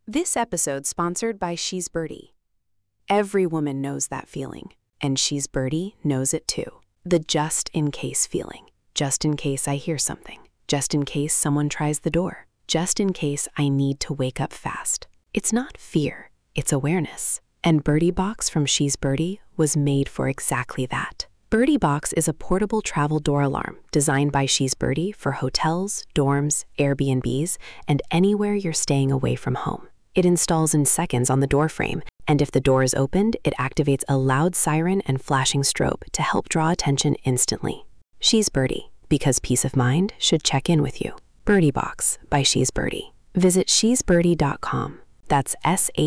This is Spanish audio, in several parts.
This episode sponsored by She's Birdie. Every woman knows that feeling, and She's Birdie knows it too. The just-in-case feeling. Just in case I hear something. Just in case someone tries the door. Just in case I need to wake up fast. It's not fear, it's awareness. And Birdie Box from She's Birdie was made for exactly that. Birdie Box is a portable travel door alarm designed by She's Birdie for hotels, dorms, Airbnbs, and anywhere you're staying away from home. It installs in seconds on the door frame, and if the door is opened, it activates a loud siren and flashing strobe to help draw attention instantly. She's Birdie, because peace of mind should check in with you. Birdie Box by She's Birdie. Visit shesbirdie.com. That's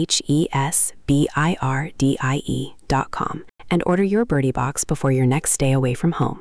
SHESBIRDIE.com. And order your Birdie Box before your next stay away from home.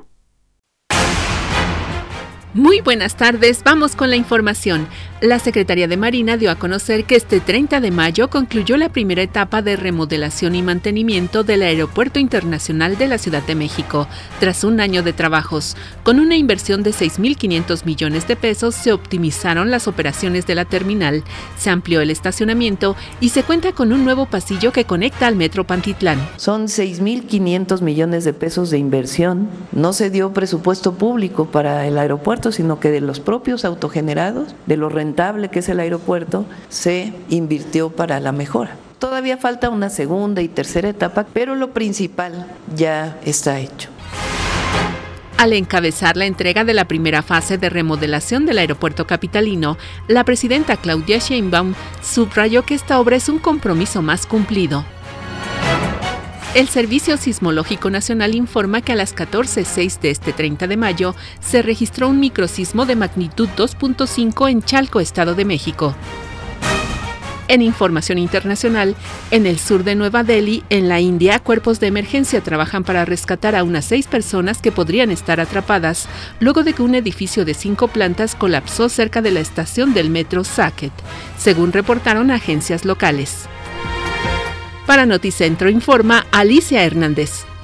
Muy buenas tardes, vamos con la información. La Secretaría de Marina dio a conocer que este 30 de mayo concluyó la primera etapa de remodelación y mantenimiento del Aeropuerto Internacional de la Ciudad de México. Tras un año de trabajos, con una inversión de 6.500 millones de pesos, se optimizaron las operaciones de la terminal, se amplió el estacionamiento y se cuenta con un nuevo pasillo que conecta al Metro Pantitlán. Son 6.500 millones de pesos de inversión. No se dio presupuesto público para el aeropuerto, sino que de los propios autogenerados, de lo rentable que es el aeropuerto, se invirtió para la mejora. Todavía falta una segunda y tercera etapa, pero lo principal ya está hecho. Al encabezar la entrega de la primera fase de remodelación del aeropuerto capitalino, la presidenta Claudia Sheinbaum subrayó que esta obra es un compromiso más cumplido. El Servicio Sismológico Nacional informa que a las 14:06 de este 30 de mayo se registró un microsismo de magnitud 2.5 en Chalco, Estado de México. En información internacional, en el sur de Nueva Delhi, en la India, cuerpos de emergencia trabajan para rescatar a unas 6 personas que podrían estar atrapadas luego de que un edificio de 5 plantas colapsó cerca de la estación del metro Saket, según reportaron agencias locales. Para Noticentro informa Alicia Hernández.